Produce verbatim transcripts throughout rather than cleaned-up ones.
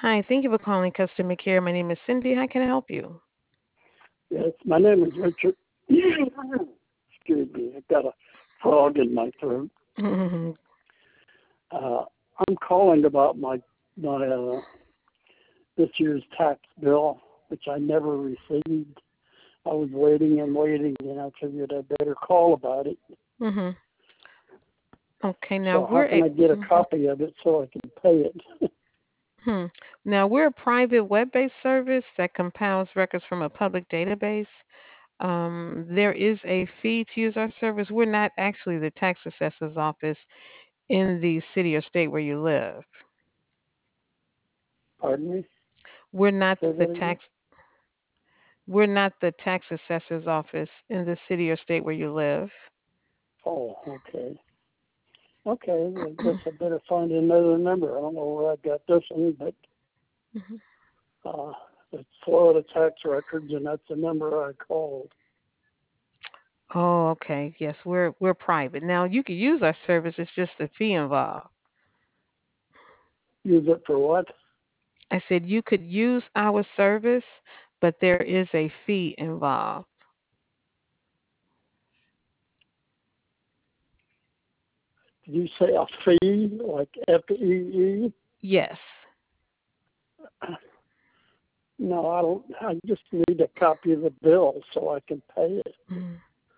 Hi, thank you for calling customer care. My name is Cindy. How can I help you? Yes, my name is Richard. Excuse me, I've got a frog in my throat. Uh, I'm calling about my my uh, this year's tax bill, which I never received. I was waiting and waiting, and I figured I'd better call about it. hmm Okay, now So how we're can a I get a mhm. copy of it so I can pay it? hmm. Now we're a private web-based service that compiles records from a public database. Um, there is a fee to use our service. We're not actually the tax assessor's office in the city or state where you live. Pardon me? We're not Say the that again? tax. We're not the tax assessor's office in the city or state where you live. Oh, okay. Okay, I guess I better find another number. I don't know where I got this one, but Mhm. uh, it's Florida Tax Records, and that's the number I called. Oh, okay. Yes, we're we're private. Now you can use our service. It's just a fee involved. Use it for what? I said you could use our service, but there is a fee involved. Did you say a fee, like F E E? Yes. No, I don't. I just need a copy of the bill so I can pay it. Mm.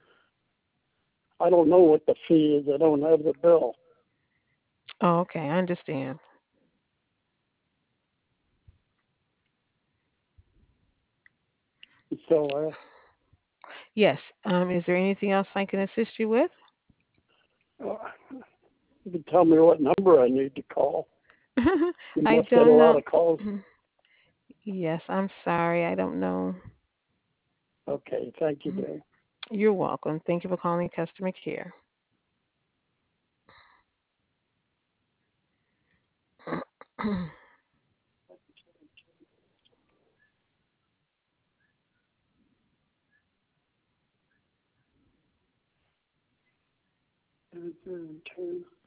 I don't know what the fee is. I don't have the bill. Oh, okay. I understand. So Yes. Um, is there anything else I can assist you with? uh, you can tell me what number I need to call. You I must get a don't lot know. of calls. Yes, I'm sorry. I don't know. Okay, thank you, Mhm. dear. You're welcome. Thank you for calling customer care. Two.